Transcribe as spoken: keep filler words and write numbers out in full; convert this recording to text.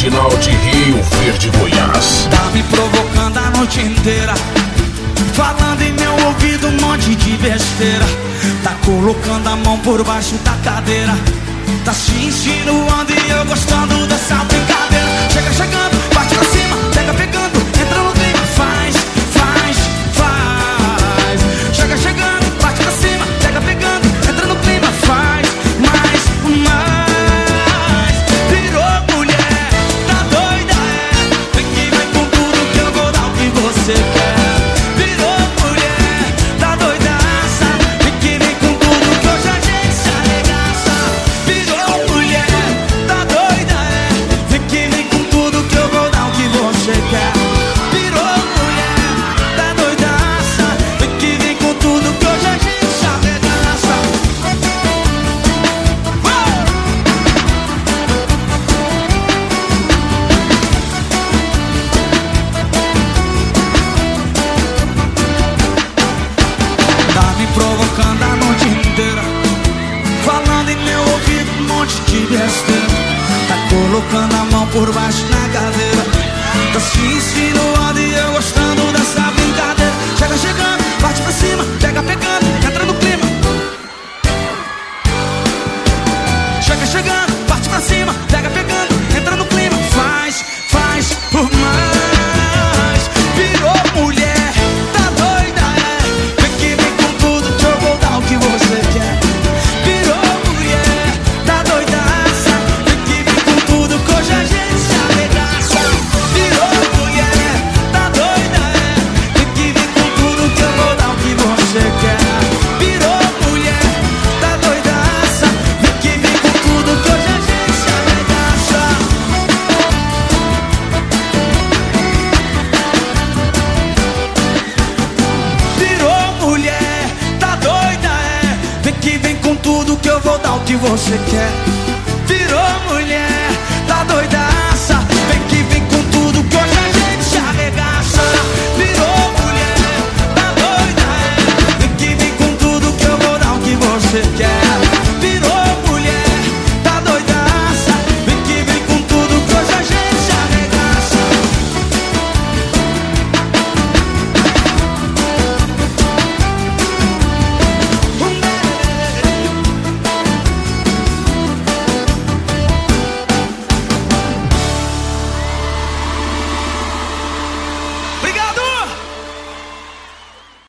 original de Rio Verde, Goiás. Tá me provocando a noite inteira, falando em meu ouvido um monte de besteira. Tá colocando a mão por baixo da cadeira, tá se insinuando e eu gostando dessa brincadeira. Chega chegando, bate pra cima, pega pegando, entra no clima, faz, faz, faz. Chega chegando, bate pra cima, pega pegando, entra no clima, faz, mais, mais. Virou mulher, tá doida, é? Vem que vem com tudo que eu vou dar o que você quer. Virou mulher, tá doidaça, vem que vem com tudo que hoje a gente se arregaça. Virou mulher, tá doida, é? Vem que vem com tudo que eu vou dar o que você quer. Virou mulher, tá doidaça, vem que vem com tudo que hoje a gente se arregaça. Tá me provocando a noite inteira, falando em meu ouvido um monte de besteira. Tá colocando a mão por baixo na cadeira, tá se insinuando e eu gostando dessa brincadeira. Chega chegando, bate pra cima, pega pegando, entra no clima. Chega chegando, bate pra cima, pega pegando, entra no clima. Faz, faz por mais. Virou mulher, tá doida, é? Vem que vem com tudo que eu vou dar o que você quer. Virou mulher, tá doidaça, vem que vem com tudo que hoje a gente se arregaça. Virou mulher, tá doida, é? Vem que vem com tudo que eu vou dar o que você quer. Virou mulher, tá doidaça, vem que vem com tudo que hoje a gente se arregaça. Virou mulher, tá doida, é? Vem que vem com tudo que eu vou dar o que você quer. Virou mulher, tá doida,